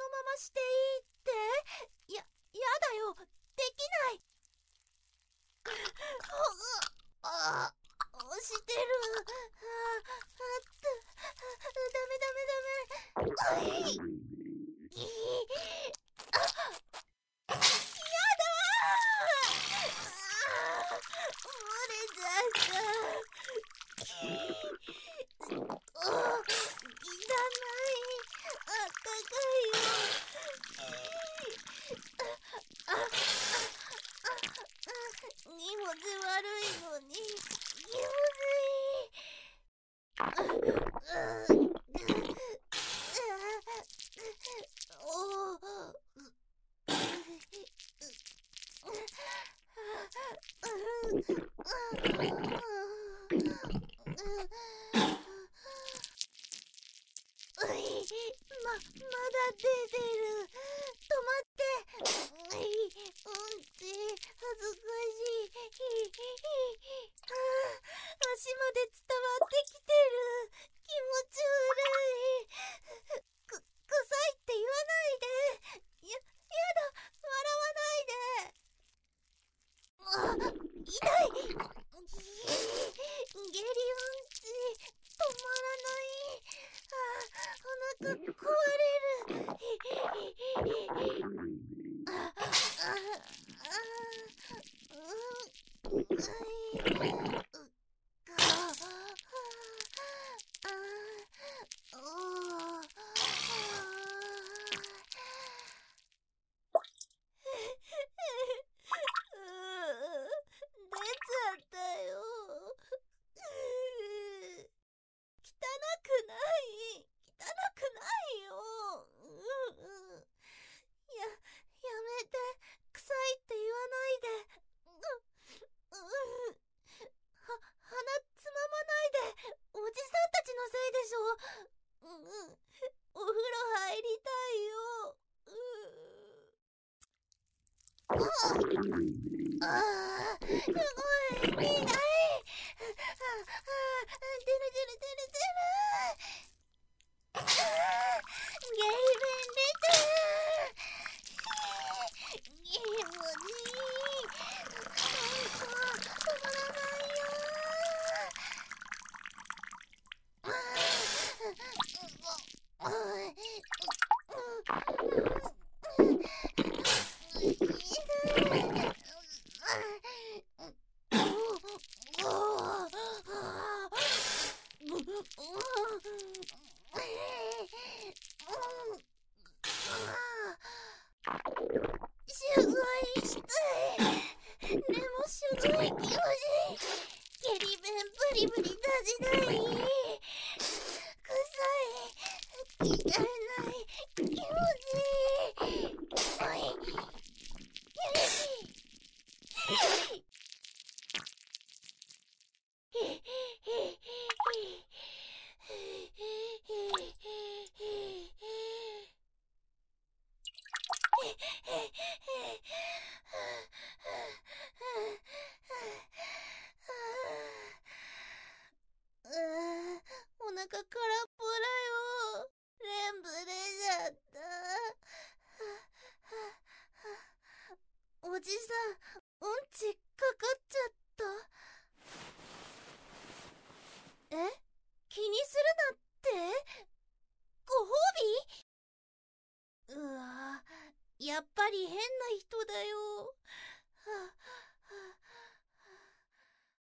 まましていいって？やだよ、できない。してる。ダメダメダメ。いやだー。漏れちゃった。汚い。あったかいよ。気持ち悪いのに気持ちいい。まだ出てる。止まって。うんち恥ずかしい。足まで伝わってきてる。気持ち悪い。臭いって言わないで。やだ、笑わないで。痛い。下痢うんち止まらない。お腹壊れる。出ちゃったよ。汚くない。汚くないよ。やめて。臭いって言わないで。鼻つままないで。おじさんたちのせいでしょ。お風呂入りたいよ。すごい痛い。出る。ゲリ弁出てる。気持ちいい。止まらないよ。すごい痛い。でもすごい気持ちいい。ゲリ弁ブリブリ出せない。臭い。汚い。気持ちいい。おい。お腹空っぽだよ。全部出ちゃった。おじさん、うんちかかっちゃった。気にするなって？ご褒美？うわ、やっぱり変な人だよ。